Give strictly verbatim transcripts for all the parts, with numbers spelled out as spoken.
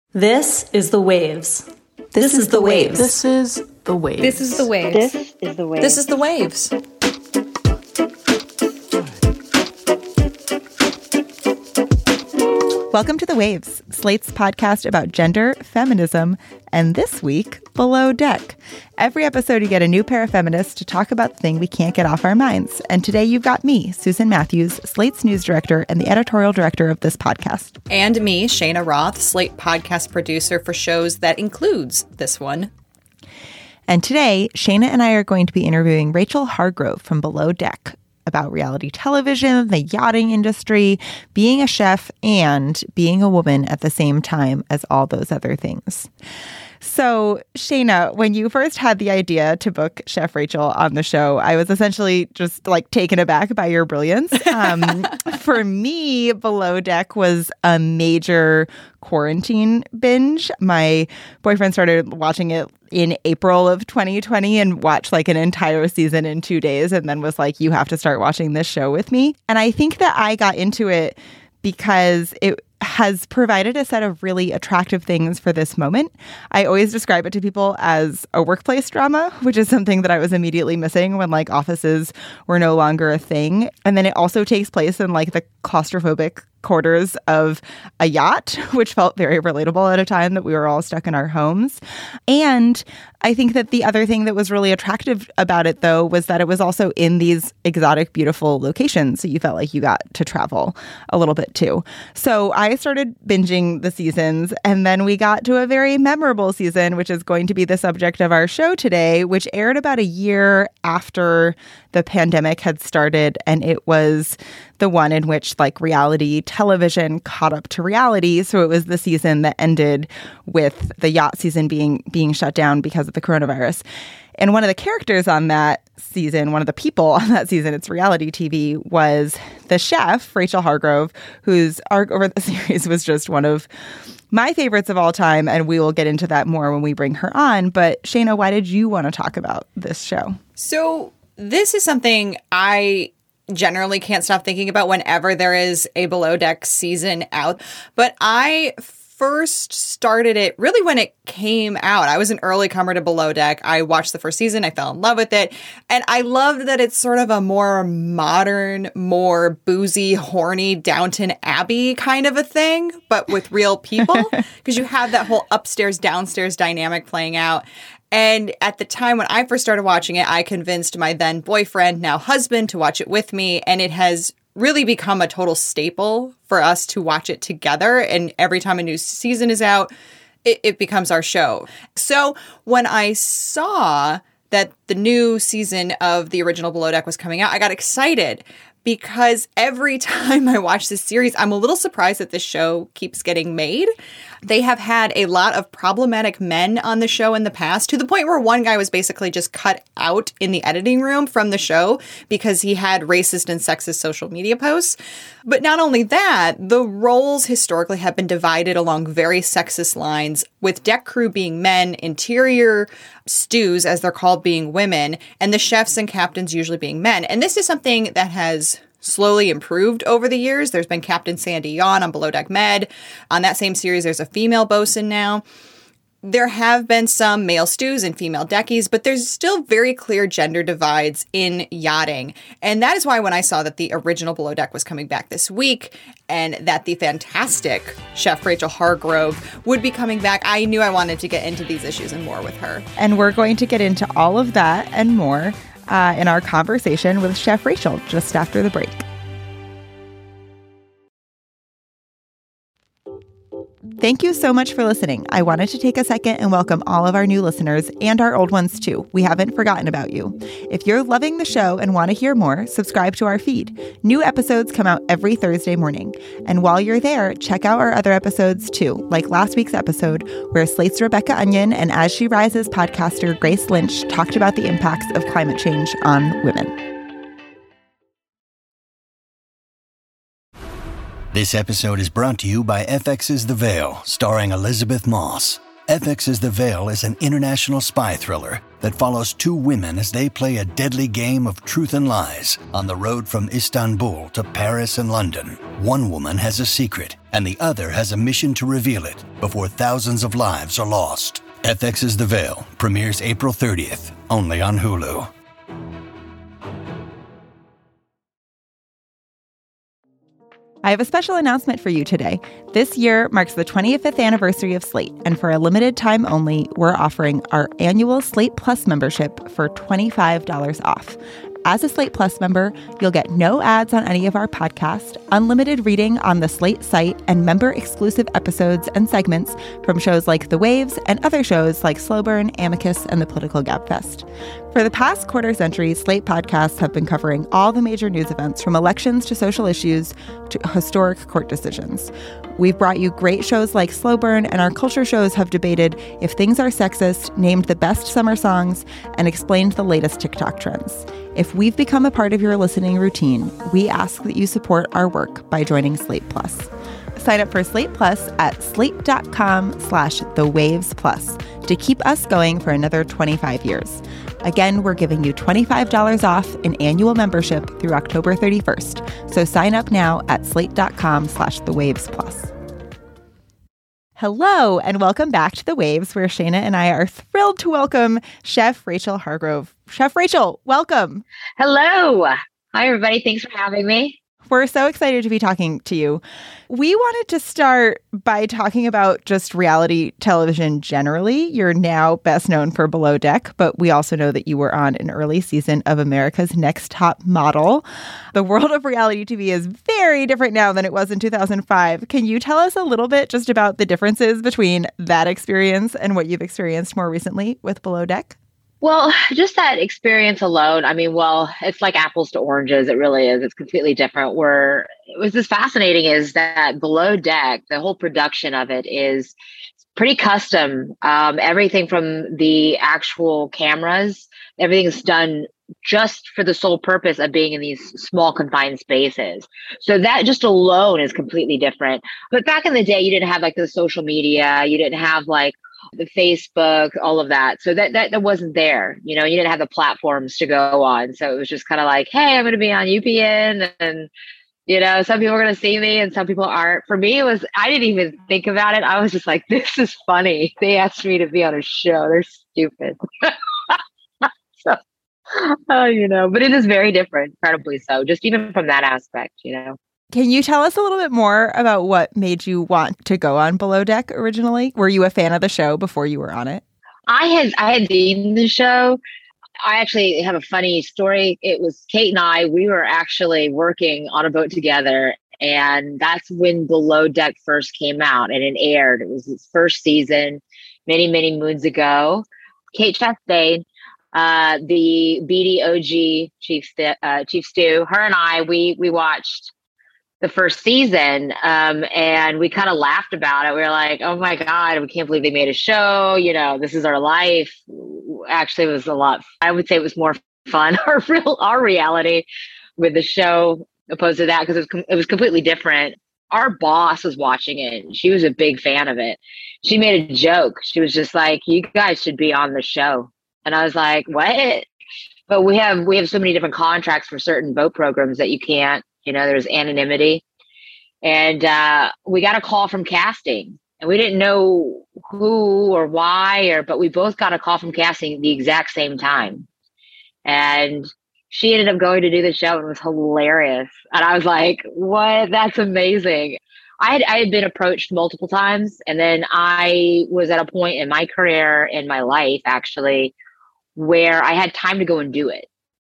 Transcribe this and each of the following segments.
This is The Waves. This, this is The Waves. This is The Waves. This is The Waves. This is The Waves. This is The Waves. Welcome to The Waves, Slate's podcast about gender, feminism, and this week, Below Deck. Every episode you get a new pair of feminists to talk about the thing we can't get off our minds. And today you've got me, Susan Matthews, Slate's news director and the editorial director of this podcast. And me, Shayna Roth, Slate podcast producer for shows that includes this one. And today, Shayna and I are going to be interviewing Rachel Hargrove from Below Deck about reality television, the yachting industry, being a chef, and being a woman at the same time as all those other things. So, Shayna, when you first had the idea to book Chef Rachel on the show, I was essentially just like taken aback by your brilliance. Um, for me, Below Deck was a major quarantine binge. My boyfriend started watching it in April of twenty twenty and watched like an entire season in two days and then was like, you have to start watching this show with me. And I think that I got into it because it has provided a set of really attractive things for this moment. I always describe it to people as a workplace drama, which is something that I was immediately missing when like offices were no longer a thing. And then it also takes place in like the claustrophobic quarters of a yacht, which felt very relatable at a time that we were all stuck in our homes. And I think that the other thing that was really attractive about it, though, was that it was also in these exotic, beautiful locations. So you felt like you got to travel a little bit, too. So I started binging the seasons, and then we got to a very memorable season, which is going to be the subject of our show today, which aired about a year after the pandemic had started. And it was the one in which like reality television caught up to reality. So it was the season that ended with the yacht season being being shut down because of the coronavirus. And one of the characters on that season, one of the people on that season, it's reality T V, was the chef, Rachel Hargrove, whose arc over the series was just one of my favorites of all time. And we will get into that more when we bring her on. But Shayna, why did you want to talk about this show? So this is something I generally can't stop thinking about whenever there is a Below Deck season out. But I first started it really when it came out. I was an early comer to Below Deck. I watched the first season. I fell in love with it. And I loved that it's sort of a more modern, more boozy, horny Downton Abbey kind of a thing, but with real people. Because you have that whole upstairs, downstairs dynamic playing out. And at the time when I first started watching it, I convinced my then boyfriend, now husband, to watch it with me. And it has really become a total staple for us to watch it together. And every time a new season is out, it, it becomes our show. So when I saw that the new season of the original Below Deck was coming out, I got excited. Because every time I watch this series, I'm a little surprised that this show keeps getting made. They have had a lot of problematic men on the show in the past, to the point where one guy was basically just cut out in the editing room from the show because he had racist and sexist social media posts. But not only that, the roles historically have been divided along very sexist lines, with deck crew being men, interior stews, as they're called, being women, and the chefs and captains usually being men. And this is something that has slowly improved over the years. There's been Captain Sandy Yawn on Below Deck Med. On that same series, there's a female bosun now. There have been some male stews and female deckies, but there's still very clear gender divides in yachting. And that is why when I saw that the original Below Deck was coming back this week and that the fantastic Chef Rachel Hargrove would be coming back, I knew I wanted to get into these issues and more with her. And we're going to get into all of that and more uh, in our conversation with Chef Rachel just after the break. Thank you so much for listening. I wanted to take a second and welcome all of our new listeners and our old ones too. We haven't forgotten about you. If you're loving the show and want to hear more, subscribe to our feed. New episodes come out every Thursday morning. And while you're there, check out our other episodes too, like last week's episode where Slate's Rebecca Onion and As She Rises podcaster Grace Lynch talked about the impacts of climate change on women. This episode is brought to you by F X's The Veil, starring Elizabeth Moss. F X's The Veil is an international spy thriller that follows two women as they play a deadly game of truth and lies on the road from Istanbul to Paris and London. One woman has a secret, and the other has a mission to reveal it before thousands of lives are lost. F X's The Veil premieres April thirtieth, only on Hulu. I have a special announcement for you today. This year marks the twenty-fifth anniversary of Slate, and for a limited time only, we're offering our annual Slate Plus membership for twenty-five dollars off. As a Slate Plus member, you'll get no ads on any of our podcasts, unlimited reading on the Slate site, and member-exclusive episodes and segments from shows like The Waves and other shows like Slow Burn, Amicus, and the Political Gabfest. For the past quarter century, Slate podcasts have been covering all the major news events, from elections to social issues to historic court decisions. We've brought you great shows like Slow Burn, and our culture shows have debated if things are sexist, named the best summer songs, and explained the latest TikTok trends. If we've become a part of your listening routine, we ask that you support our work by joining Slate Plus. Sign up for Slate Plus at slate.com slash the waves plus to keep us going for another twenty-five years. Again, we're giving you twenty-five dollars off an annual membership through October thirty-first. So sign up now at slate.com slash the waves plus. Hello, and welcome back to The Waves, where Shayna and I are thrilled to welcome Chef Rachel Hargrove. Chef Rachel, welcome. Hello. Hi, everybody. Thanks for having me. We're so excited to be talking to you. We wanted to start by talking about just reality television generally. You're now best known for Below Deck, but we also know that you were on an early season of America's Next Top Model. The world of reality T V is very different now than it was in two thousand five. Can you tell us a little bit just about the differences between that experience and what you've experienced more recently with Below Deck? Well, just that experience alone, I mean, well, it's like apples to oranges. It really is. It's completely different. Where it was just fascinating is that Below Deck, the whole production of it is pretty custom. Um, everything from the actual cameras, everything's done just for the sole purpose of being in these small confined spaces. So that just alone is completely different. But back in the day, you didn't have like the social media. You didn't have like the Facebook, all of that. So that, that that wasn't there. You know, you didn't have the platforms to go on. So it was just kind of like, hey, I'm going to be on U P N, and, you know, some people are going to see me and some people aren't. For me, it was, I didn't even think about it. I was just like, this is funny. They asked me to be on a show. They're stupid. so, uh, you know, but it is very different, incredibly so, just even from that aspect, you know. Can you tell us a little bit more about what made you want to go on Below Deck originally? Were you a fan of the show before you were on it? I had I had seen the show. I actually have a funny story. It was Kate and I, we were actually working on a boat together. And that's when Below Deck first came out and it aired. It was its first season many, many moons ago. Kate Chastain, uh, the B D O G Chief, uh, Chief Stew, her and I, we we watched the first season, um, and we kind of laughed about it. We were like, oh my God, we can't believe they made a show. You know, this is our life. Actually, it was a lot. I would say it was more fun, our real, our reality with the show opposed to that, because it was, com- it was completely different. Our boss was watching it. And she was a big fan of it. She made a joke. She was just like, you guys should be on the show. And I was like, what? But we have, we have so many different contracts for certain boat programs that you can't. You know, there's anonymity. And uh, we got a call from casting, and we didn't know who or why, or but we both got a call from casting at the exact same time. And she ended up going to do the show, and it was hilarious. And I was like, what? That's amazing. I had, I had been approached multiple times. And then I was at a point in my career, in my life, actually, where I had time to go and do it.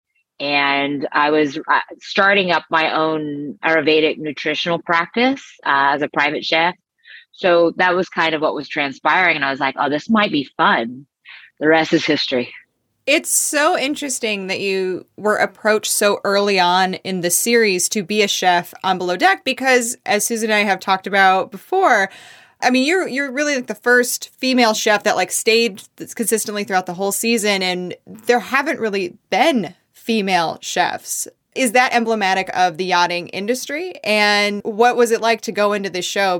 And I was uh, starting up my own Ayurvedic nutritional practice uh, as a private chef. So that was kind of what was transpiring. And I was like, oh, this might be fun. The rest is history. It's so interesting that you were approached so early on in the series to be a chef on Below Deck, because as Susan and I have talked about before, I mean, you're you're really like the first female chef that like stayed consistently throughout the whole season. And there haven't really been female chefs. Is that emblematic of the yachting industry? And what was it like to go into this show?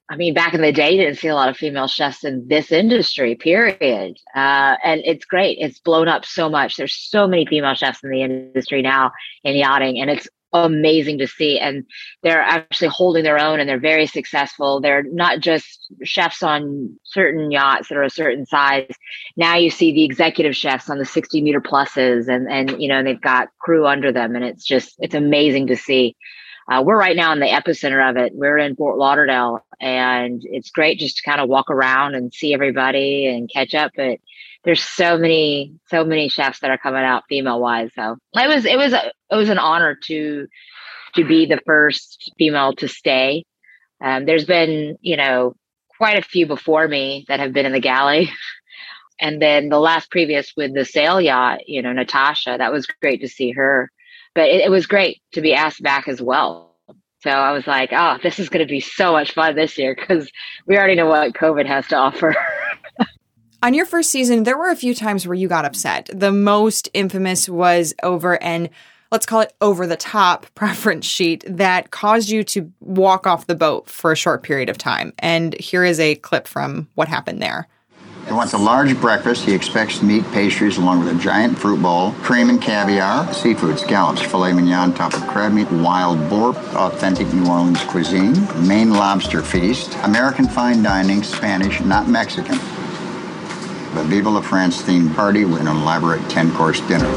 I mean, back in the day, you didn't see a lot of female chefs in this industry, period. Uh, and it's great. It's blown up so much. There's so many female chefs in the industry now in yachting, and it's amazing to see. And they're actually holding their own, and they're very successful. They're not just chefs on certain yachts that are a certain size. Now you see the executive chefs on the sixty meter pluses, and, and, you know, they've got crew under them. And it's just, it's amazing to see. Uh, we're right now in the epicenter of it. We're in Fort Lauderdale, and it's great just to kind of walk around and see everybody and catch up. But there's so many, so many chefs that are coming out female wise. So it was, it was, a, it was an honor to, to be the first female to stay. Um, there's been, you know, quite a few before me that have been in the galley. And then the last previous with the sail yacht, you know, Natasha, that was great to see her. But it, it was great to be asked back as well. So I was like, oh, this is going to be so much fun this year because we already know what COVID has to offer. On your first season, there were a few times where you got upset. The most infamous was over an, let's call it over the top preference sheet that caused you to walk off the boat for a short period of time. And here is a clip from what happened there. He wants a large breakfast. He expects meat, pastries, along with a giant fruit bowl, cream and caviar, seafood, scallops, filet mignon, top of crab meat, wild boar, authentic New Orleans cuisine, Maine lobster feast, American fine dining, Spanish, not Mexican. The Viva la France themed party with an elaborate ten-course dinner.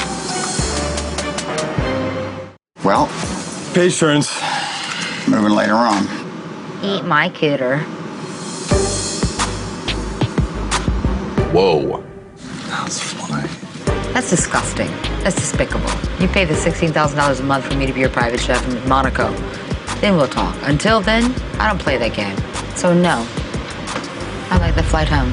Well, patience. Moving later on. Eat my kidder. Whoa. That's funny. That's disgusting. That's despicable. You pay the sixteen thousand dollars a month for me to be your private chef in Monaco. Then we'll talk. Until then, I don't play that game. So no. I like the flight home.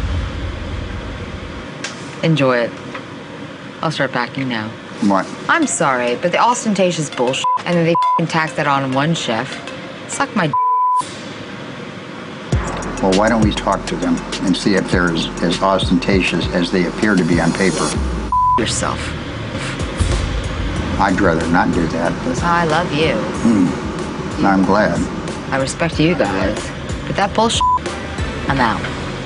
Enjoy it. I'll start packing now. What? I'm sorry, but the ostentatious bullshit, and then they f***ing tax that on one chef. Suck my d***. Well, why don't we talk to them and see if they're as, as ostentatious as they appear to be on paper? Yourself. I'd rather not do that, but... I love you. Hmm. I'm glad. I respect you guys. But that bullshit, I'm out.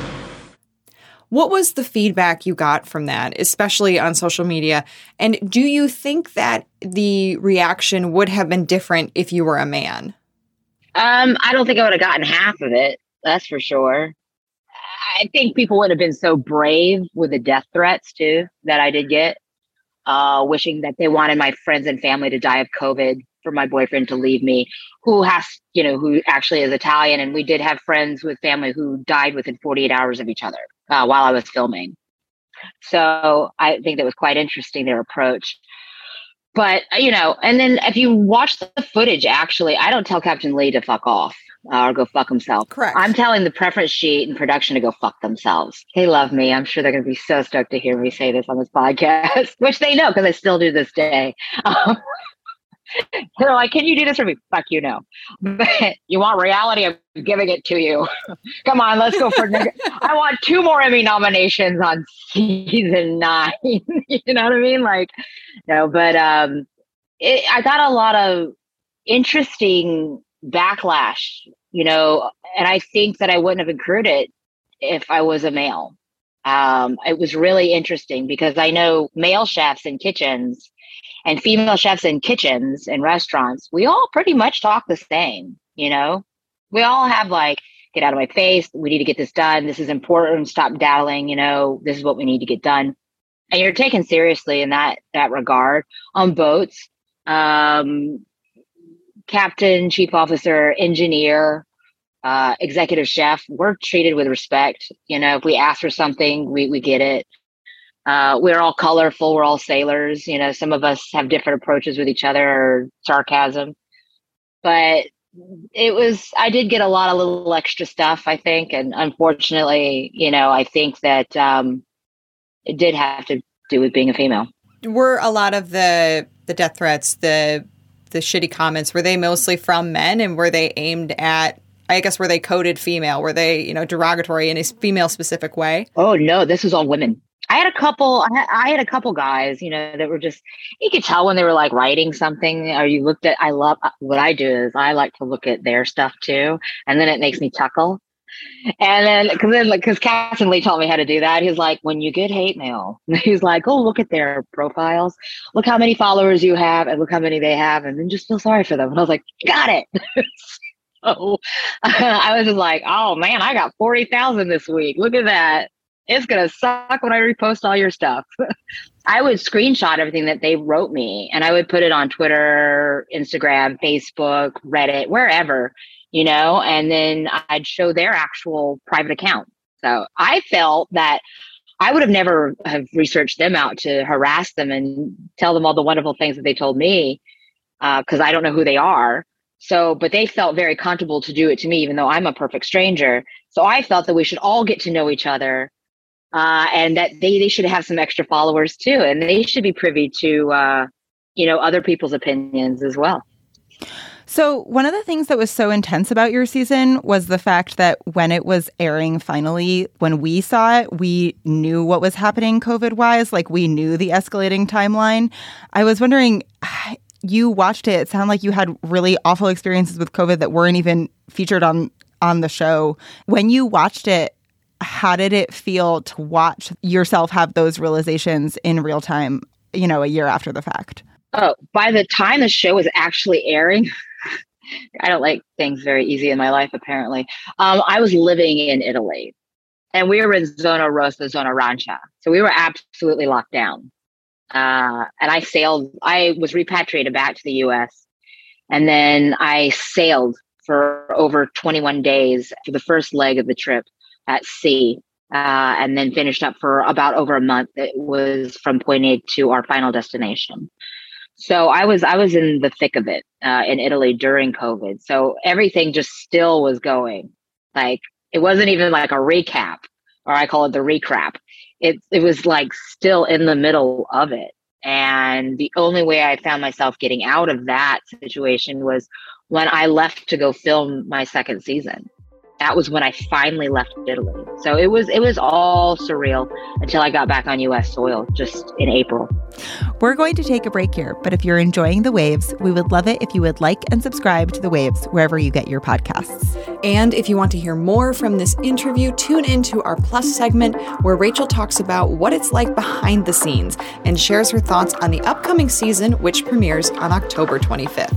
What was the feedback you got from that, especially on social media? And do you think that the reaction would have been different if you were a man? Um, I don't think I would have gotten half of it. That's for sure. I think people would have been so brave with the death threats too that I did get, uh, wishing that they wanted my friends and family to die of COVID for my boyfriend to leave me, who has, you know, who actually is Italian. And we did have friends with family who died within forty-eight hours of each other uh, while I was filming. So I think that was quite interesting, their approach. But, you know, and then if you watch the footage, actually, I don't tell Captain Lee to fuck off uh, or go fuck himself. Correct. I'm telling the preference sheet and production to go fuck themselves. They love me. I'm sure they're going to be so stoked to hear me say this on this podcast, which they know because I still do this day. Um, they're like, can you do this for me? Fuck you, no. But you want reality? I'm giving it to you. Come on, let's go for it. I want two more Emmy nominations on season nine. You know what I mean? Like, no, but um, it, I got a lot of interesting backlash, you know, and I think that I wouldn't have incurred it if I was a male. Um, it was really interesting because I know male chefs in kitchens and female chefs in kitchens and restaurants, we all pretty much talk the same, you know? We all have like, get out of my face, we need to get this done, this is important, stop daddling, you know, this is what we need to get done. And you're taken seriously in that that regard on boats. Um, captain, chief officer, engineer, uh, executive chef, we're treated with respect. You know, if we ask for something, we, we get it. Uh, we're all colorful. We're all sailors. You know, some of us have different approaches with each other or sarcasm. But it was, I did get a lot of little extra stuff, I think. And unfortunately, you know, I think that um, it did have to do with being a female. Were a lot of the the death threats, the the shitty comments, were they mostly from men, and were they aimed at, I guess, were they coded female? Were they, you know, derogatory in a female specific way? Oh, no, this was all women. I had a couple, I had, I had a couple guys, you know, that were just, you could tell when they were like writing something or you looked at, I love, what I do is I like to look at their stuff too. And then it makes me chuckle. And then, cause then, like, cause Casson Lee taught me how to do that. He's like, when you get hate mail, he's like, oh, look at their profiles. Look how many followers you have and look how many they have. And then just feel sorry for them. And I was like, got it. So I was just like, oh man, I got forty thousand this week. Look at that. It's going to suck when I repost all your stuff. I would screenshot everything that they wrote me and I would put it on Twitter, Instagram, Facebook, Reddit, wherever, you know, and then I'd show their actual private account. So I felt that I would have never have researched them out to harass them and tell them all the wonderful things that they told me because uh, I don't know who they are. So, but they felt very comfortable to do it to me, even though I'm a perfect stranger. So I felt that we should all get to know each other. Uh, and that they, they should have some extra followers too. And they should be privy to, uh, you know, other people's opinions as well. So one of the things that was so intense about your season was the fact that when it was airing finally, when we saw it, we knew what was happening COVID-wise. Like we knew the escalating timeline. I was wondering, you watched it. It sounded like you had really awful experiences with COVID that weren't even featured on, on the show. When you watched it, how did it feel to watch yourself have those realizations in real time, you know, a year after the fact? Oh, by the time the show was actually airing, I don't like things very easy in my life, apparently. Um, I was living in Italy and we were in Zona Rossa, Zona Arancia. So we were absolutely locked down. Uh, and I sailed, I was repatriated back to the U S and then I sailed for over twenty-one days for the first leg of the trip at sea, uh, and then finished up for about over a month. It was from point A to our final destination. So I was I was in the thick of it uh, in Italy during COVID. So everything just still was going. Like it wasn't even like a recap, or I call it the recrap. It it was like still in the middle of it. And the only way I found myself getting out of that situation was when I left to go film my second season. That was when I finally left Italy. So it was it was all surreal until I got back on U S soil just in April. We're going to take a break here, but if you're enjoying The Waves, we would love it if you would like and subscribe to The Waves wherever you get your podcasts. And if you want to hear more from this interview, tune into our Plus segment where Rachel talks about what it's like behind the scenes and shares her thoughts on the upcoming season, which premieres on October twenty-fifth.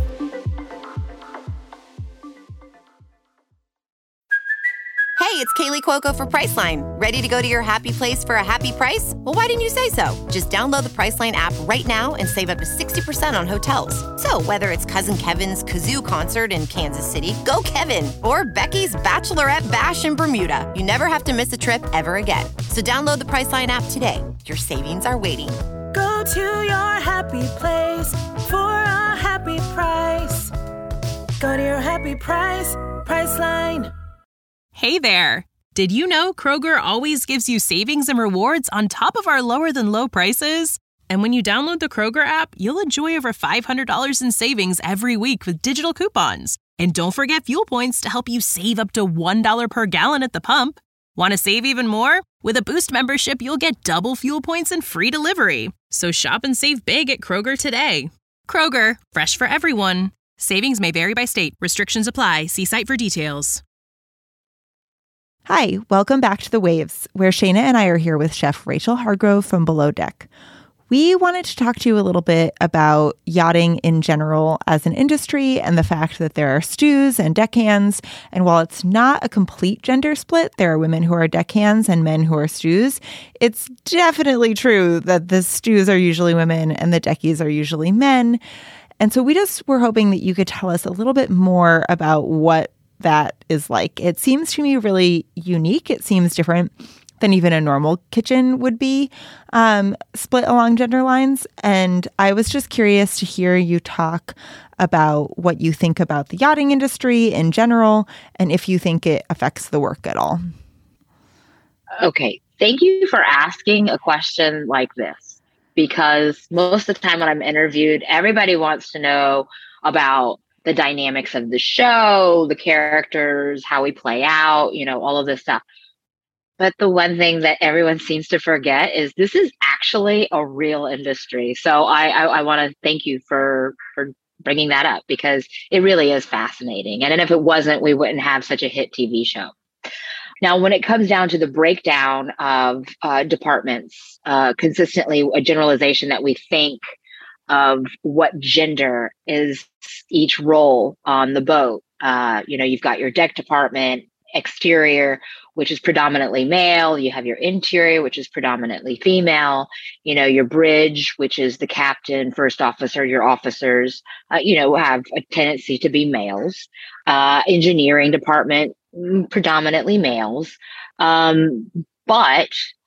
Hey, it's Kaylee Cuoco for Priceline. Ready to go to your happy place for a happy price? Well, why didn't you say so? Just download the Priceline app right now and save up to sixty percent on hotels. So whether it's Cousin Kevin's Kazoo Concert in Kansas City, go Kevin, or Becky's Bachelorette Bash in Bermuda, you never have to miss a trip ever again. So download the Priceline app today. Your savings are waiting. Go to your happy place for a happy price. Go to your happy price, Priceline. Hey there! Did you know Kroger always gives you savings and rewards on top of our lower-than-low prices? And when you download the Kroger app, you'll enjoy over five hundred dollars in savings every week with digital coupons. And don't forget fuel points to help you save up to one dollar per gallon at the pump. Want to save even more? With a Boost membership, you'll get double fuel points and free delivery. So shop and save big at Kroger today. Kroger, fresh for everyone. Savings may vary by state. Restrictions apply. See site for details. Hi, welcome back to The Waves, where Shayna and I are here with Chef Rachel Hargrove from Below Deck. We wanted to talk to you a little bit about yachting in general as an industry and the fact that there are stews and deckhands. And while it's not a complete gender split, there are women who are deckhands and men who are stews. It's definitely true that the stews are usually women and the deckies are usually men. And so we just were hoping that you could tell us a little bit more about what that is like. It seems to me really unique. It seems different than even a normal kitchen would be, um, split along gender lines. And I was just curious to hear you talk about what you think about the yachting industry in general, and if you think it affects the work at all. Okay. Thank you for asking a question like this, because most of the time when I'm interviewed, everybody wants to know about the dynamics of the show, the characters, how we play out, you know, all of this stuff. But the one thing that everyone seems to forget is this is actually a real industry. So I, I, I want to thank you for, for bringing that up, because it really is fascinating. And if it wasn't, we wouldn't have such a hit T V show. Now, when it comes down to the breakdown of uh, departments, uh, consistently a generalization that we think of what gender is each role on the boat. Uh, you know, you've got your deck department, exterior, which is predominantly male. You have your interior, which is predominantly female. You know, your bridge, which is the captain, first officer, your officers, uh, you know, have a tendency to be males. Uh, engineering department, predominantly males. Um, but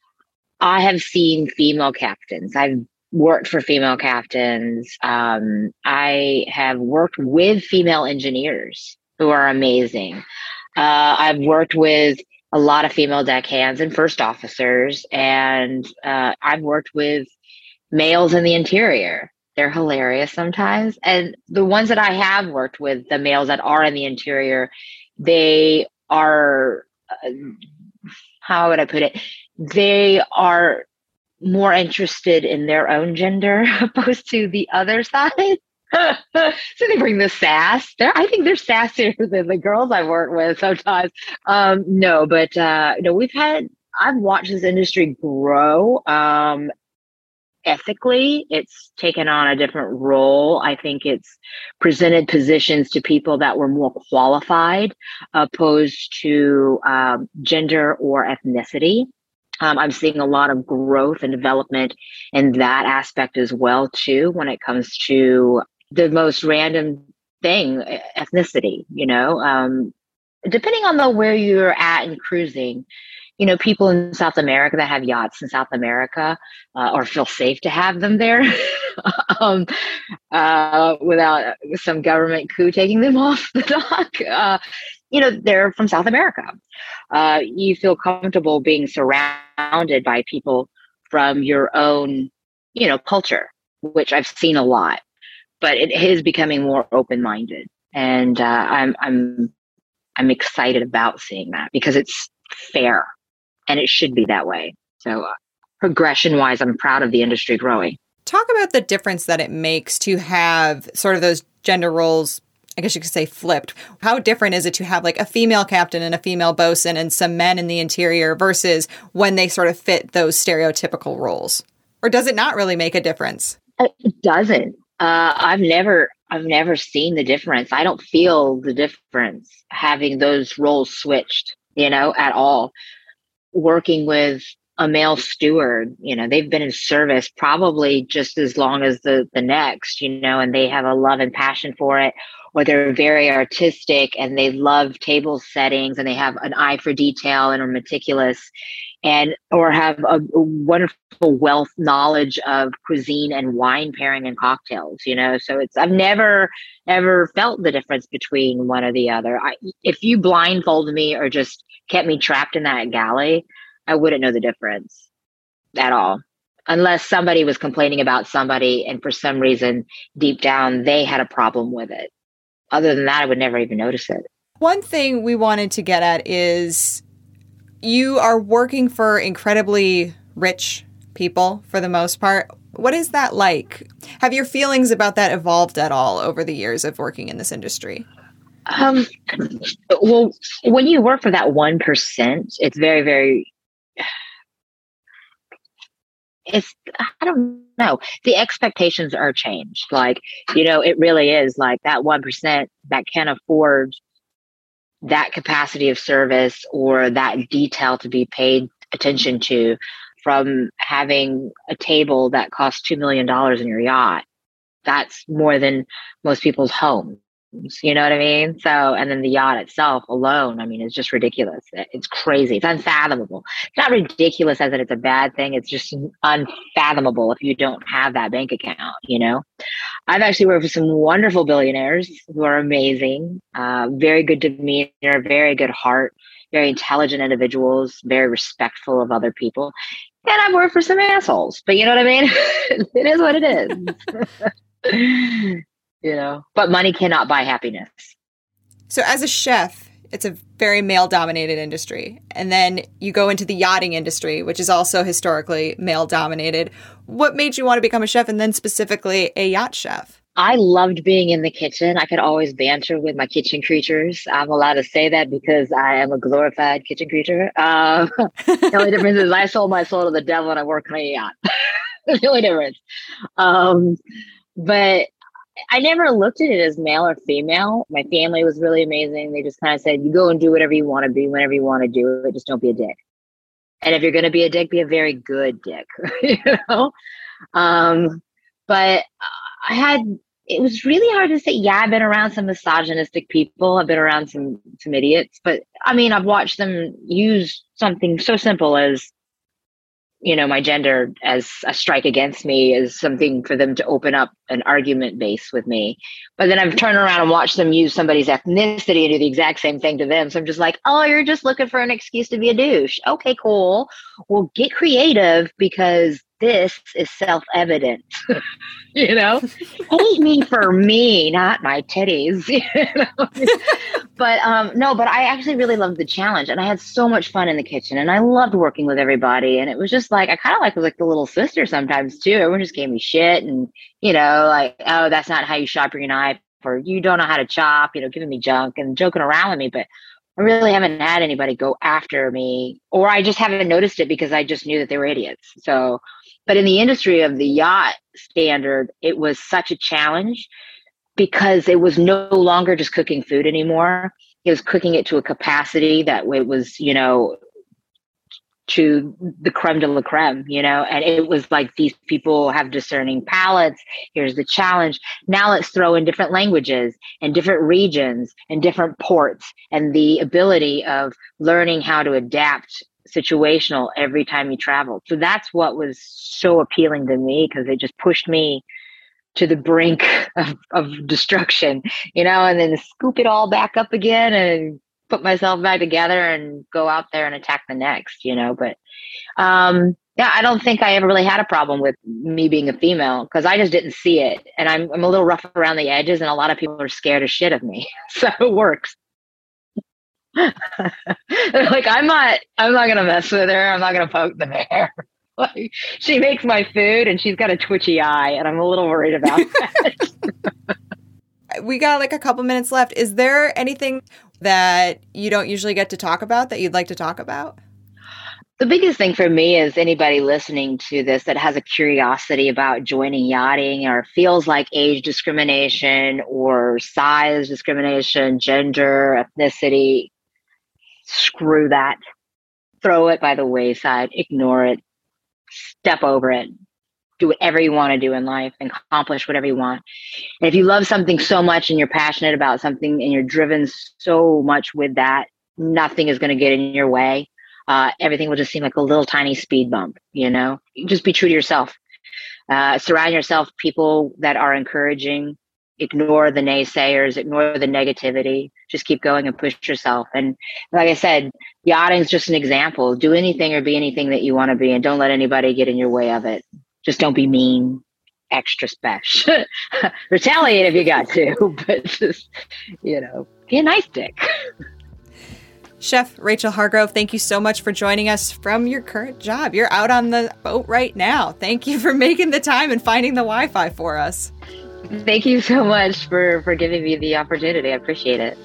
I have seen female captains. I've worked for female captains. Um, I have worked with female engineers who are amazing. Uh, I've worked with a lot of female deckhands and first officers, and uh, I've worked with males in the interior. They're hilarious sometimes. And the ones that I have worked with, the males that are in the interior, they are, uh, how would I put it? They are more interested in their own gender opposed to the other side. So they bring the sass. They're, I think they're sassier than the girls I work with sometimes. Um, no, but uh, no, we've had, I've watched this industry grow. Um, ethically, it's taken on a different role. I think it's presented positions to people that were more qualified opposed to um, gender or ethnicity. Um, I'm seeing a lot of growth and development in that aspect as well, too, when it comes to the most random thing, ethnicity, you know, um, depending on the where you're at and cruising, you know, people in South America that have yachts in South America uh, or feel safe to have them there um, uh, without some government coup taking them off the dock. Uh, you know, they're from South America. Uh, you feel comfortable being surrounded by people from your own, you know, culture, which I've seen a lot. But it is becoming more open-minded, and uh, I'm I'm I'm excited about seeing that because it's fair, and it should be that way. So, uh, progression-wise, I'm proud of the industry growing. Talk about the difference that it makes to have sort of those gender roles, I guess you could say, flipped. How different is it to have like a female captain and a female bosun and some men in the interior versus when they sort of fit those stereotypical roles? Or does it not really make a difference? It doesn't. Uh, I've never, I've never seen the difference. I don't feel the difference having those roles switched, you know, at all. Working with a male steward, you know, they've been in service probably just as long as the, the next, you know, and they have a love and passion for it, or they're very artistic and they love table settings and they have an eye for detail and are meticulous. And or have a, a wonderful wealth knowledge of cuisine and wine pairing and cocktails, you know. So it's I've never ever felt the difference between one or the other. I, if you blindfolded me or just kept me trapped in that galley, I wouldn't know the difference at all, unless somebody was complaining about somebody and for some reason deep down they had a problem with it. Other than that, I would never even notice it. One thing we wanted to get at is, you are working for incredibly rich people for the most part. What is that like? Have your feelings about that evolved at all over the years of working in this industry? Um, well, when you work for that one percent, it's very, very, it's, I don't know. The expectations are changed. Like, you know, it really is like that one percent that can afford that capacity of service or that detail to be paid attention to, from having a table that costs two million dollars in your yacht. That's more than most people's homes. You know what I mean? So, and then the yacht itself alone, I mean, it's just ridiculous. It's crazy. It's unfathomable. It's not ridiculous as in it's a bad thing. It's just unfathomable if you don't have that bank account, you know? I've actually worked with some wonderful billionaires who are amazing, uh, very good demeanor, very good heart, very intelligent individuals, very respectful of other people. And I've worked for some assholes, but you know what I mean? It is what it is. You know, but money cannot buy happiness. So as a chef, it's a very male-dominated industry. And then you go into the yachting industry, which is also historically male-dominated. What made you want to become a chef, and then specifically a yacht chef? I loved being in the kitchen. I could always banter with my kitchen creatures. I'm allowed to say that because I am a glorified kitchen creature. Uh, the only difference is I sold my soul to the devil and I work on a yacht. That's the only difference. Um, but I never looked at it as male or female. My family was really amazing. They just kind of said, you go and do whatever you want to be, whenever you want to do it. Just don't be a dick. And if you're going to be a dick, be a very good dick, you know? Um, but I had, it was really hard to say, yeah, I've been around some misogynistic people. I've been around some, some idiots, but I mean, I've watched them use something so simple as, you know, my gender as a strike against me, as something for them to open up an argument base with me. But then I've turned around and watched them use somebody's ethnicity and do the exact same thing to them. So I'm just like, oh, you're just looking for an excuse to be a douche. Okay, cool. Well, get creative, because this is self-evident. You know, hate me for me, not my titties. You know? But um, no, but I actually really loved the challenge, and I had so much fun in the kitchen, and I loved working with everybody. And it was just like, I kind of like was like the little sister sometimes too. Everyone just gave me shit, and you know, like, oh, that's not how you sharpen your knife, or you don't know how to chop, you know, giving me junk and joking around with me. But I really haven't had anybody go after me, or I just haven't noticed it because I just knew that they were idiots. So, but in the industry of the yacht standard, it was such a challenge because it was no longer just cooking food anymore. It was cooking it to a capacity that it was, you know, to the creme de la creme, you know, and it was like, these people have discerning palates. Here's the challenge. Now let's throw in different languages and different regions and different ports, and the ability of learning how to adapt situational every time you travel. So that's what was so appealing to me, because it just pushed me to the brink of, of destruction, you know, and then scoop it all back up again and put myself back together and go out there and attack the next, you know. But um, yeah, I don't think I ever really had a problem with me being a female, because I just didn't see it. And I'm, I'm a little rough around the edges, and a lot of people are scared as shit of me. So it works. Like, I'm not, I'm not going to mess with her. I'm not going to poke the bear. Like, she makes my food and she's got a twitchy eye, and I'm a little worried about that. We got like a couple minutes left. Is there anything that you don't usually get to talk about that you'd like to talk about? The biggest thing for me is anybody listening to this that has a curiosity about joining yachting, or feels like age discrimination or size discrimination, gender, ethnicity, screw that. Throw it by the wayside. Ignore it. Step over it. Do whatever you want to do in life and accomplish whatever you want. And if you love something so much and you're passionate about something and you're driven so much with that, nothing is going to get in your way. Uh, everything will just seem like a little tiny speed bump, you know? Just be true to yourself. Uh, surround yourself with people that are encouraging. Ignore the naysayers, ignore the negativity. Just keep going and push yourself. And like I said, yachting is just an example. Do anything or be anything that you want to be, and don't let anybody get in your way of it. Just don't be mean, extra special. Retaliate if you got to, but just, you know, be a nice dick. Chef Rachel Hargrove, thank you so much for joining us from your current job. You're out on the boat right now. Thank you for making the time and finding the Wi-Fi for us. Thank you so much for, for giving me the opportunity. I appreciate it.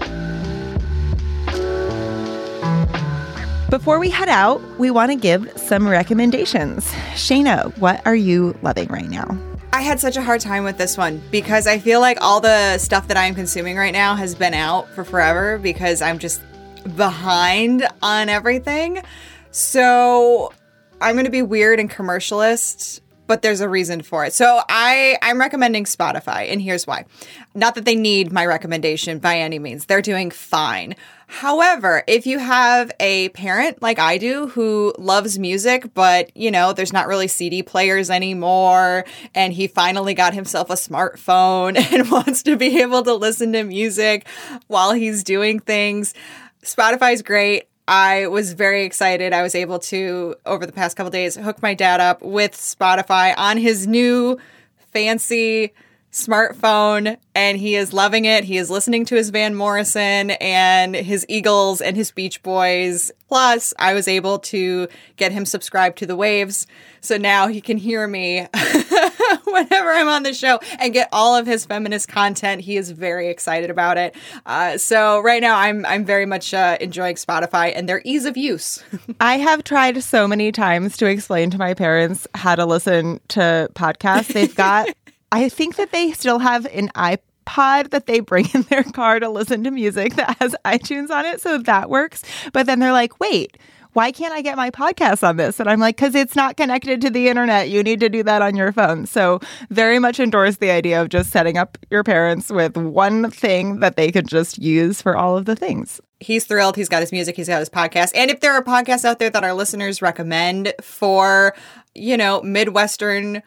Before we head out, we want to give some recommendations. Shayna, what are you loving right now? I had such a hard time with this one because I feel like all the stuff that I'm consuming right now has been out for forever because I'm just behind on everything. So I'm going to be weird and commercialist, but there's a reason for it. So I, I'm recommending Spotify, and here's why. Not that they need my recommendation by any means. They're doing fine. However, if you have a parent like I do who loves music, but, you know, there's not really C D players anymore, and he finally got himself a smartphone and wants to be able to listen to music while he's doing things, Spotify's great. I was very excited. I was able to, over the past couple days, hook my dad up with Spotify on his new fancy smartphone, and he is loving it. He is listening to his Van Morrison and his Eagles and his Beach Boys. Plus, I was able to get him subscribed to the Waves, so now he can hear me whenever I'm on the show and get all of his feminist content. He is very excited about it. Uh, so right now, I'm I'm very much uh, enjoying Spotify and their ease of use. I have tried so many times to explain to my parents how to listen to podcasts. They've got, I think that they still have an iPod that they bring in their car to listen to music that has iTunes on it. So that works. But then they're like, wait, why can't I get my podcast on this? And I'm like, because it's not connected to the internet. You need to do that on your phone. So very much endorse the idea of just setting up your parents with one thing that they could just use for all of the things. He's thrilled. He's got his music. He's got his podcast. And if there are podcasts out there that our listeners recommend for, you know, Midwestern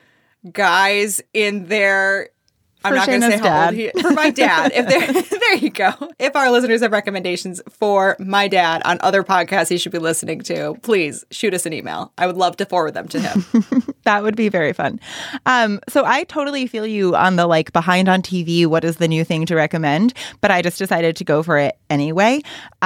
guys in their... I'm for not going to say how dad. old he is. For my dad. If they're, there you go. If our listeners have recommendations for my dad on other podcasts he should be listening to, please shoot us an email. I would love to forward them to him. That would be very fun. Um, so I totally feel you on the like behind on T V, what is the new thing to recommend? But I just decided to go for it anyway.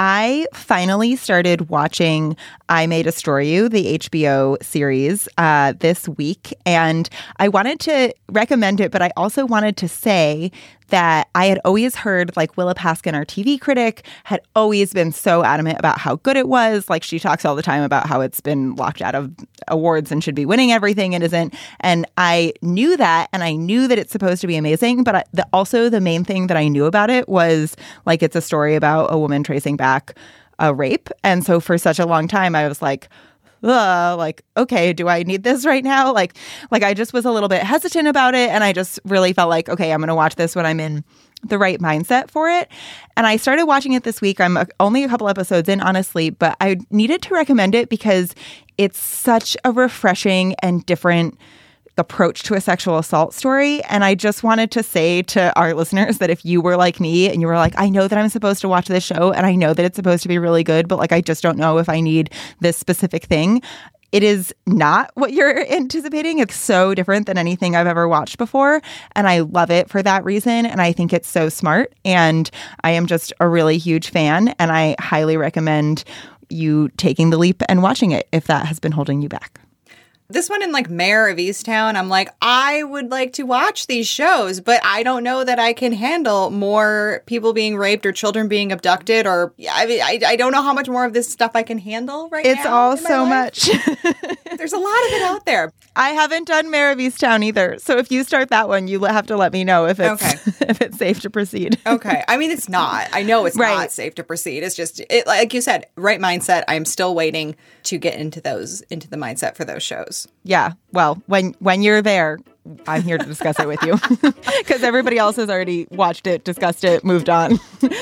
I finally started watching I May Destroy You, the H B O series, uh, this week. And I wanted to recommend it, but I also wanted to say that I had always heard, like, Willa Paskin, our T V critic, had always been so adamant about how good it was. Like, she talks all the time about how it's been locked out of awards and should be winning everything and isn't. And I knew that, and I knew that it's supposed to be amazing. But I, the, also the main thing that I knew about it was, like, it's a story about a woman tracing back a rape. And so for such a long time, I was like, Ugh, like, okay, do I need this right now? Like, like I just was a little bit hesitant about it. And I just really felt like, okay, I'm going to watch this when I'm in the right mindset for it. And I started watching it this week. I'm a, only a couple episodes in, honestly, but I needed to recommend it because it's such a refreshing and different approach to a sexual assault story. And I just wanted to say to our listeners that if you were like me and you were like, I know that I'm supposed to watch this show and I know that it's supposed to be really good, but like, I just don't know if I need this specific thing. It is not what you're anticipating. It's so different than anything I've ever watched before. And I love it for that reason. And I think it's so smart. And I am just a really huge fan. And I highly recommend you taking the leap and watching it if that has been holding you back. This one in like Mayor of Easttown, I'm like, I would like to watch these shows, but I don't know that I can handle more people being raped or children being abducted, or I mean, I, I don't know how much more of this stuff I can handle right it's now. It's all so much. There's a lot of it out there. I haven't done Mayor of Easttown either. So if you start that one, you have to let me know if it's okay. if it's safe to proceed. Okay. I mean, it's not. I know it's right. not safe to proceed. It's just, it, like you said, right mindset. I'm still waiting to get into those, into the mindset for those shows. Yeah. Well, when when you're there, I'm here to discuss it with you because everybody else has already watched it, discussed it, moved on.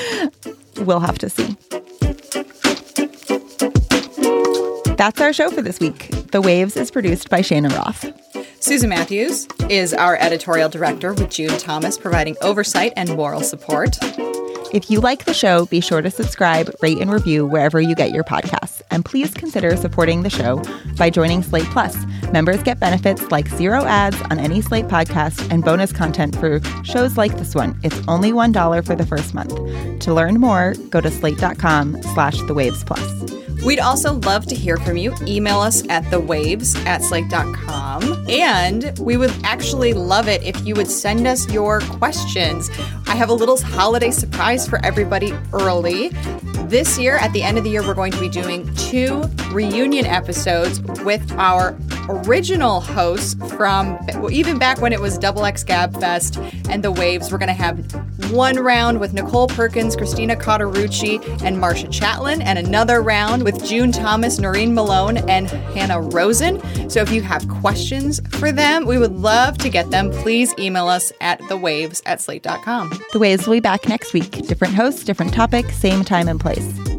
We'll have to see. That's our show for this week. The Waves is produced by Shayna Roth. Susan Matthews is our editorial director, with June Thomas providing oversight and moral support. If you like the show, be sure to subscribe, rate, and review wherever you get your podcasts. And please consider supporting the show by joining Slate Plus. Members get benefits like zero ads on any Slate podcast and bonus content for shows like this one. It's only one dollar for the first month. To learn more, go to slate.com slash the waves plus. We'd also love to hear from you. Email us at thewaves at slate dot com. And we would actually love it if you would send us your questions. I have a little holiday surprise for everybody early. This year, at the end of the year, we're going to be doing two reunion episodes with our original hosts from even back when it was Double X Gab Fest and The Waves. We're going to have one round with Nicole Perkins, Christina Cauterucci, and Marcia Chatlin, and another round with June Thomas, Noreen Malone, and Hannah Rosen. So if you have questions for them, we would love to get them. Please email us at thewaves at slate dot com. The Waves will be back next week. Different hosts, different topic, same time and place.